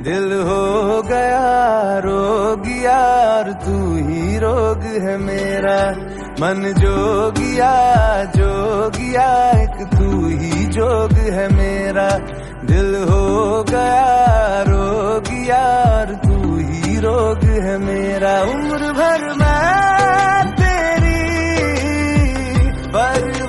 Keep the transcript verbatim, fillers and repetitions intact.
दिल हो गया रोगी यार, तू ही रोग है मेरा। मन जोगिया जोगिया एक तू ही जोग है मेरा। दिल हो गया रोगी यार, तू ही रोग है मेरा। उम्र भर मैं तेरी पर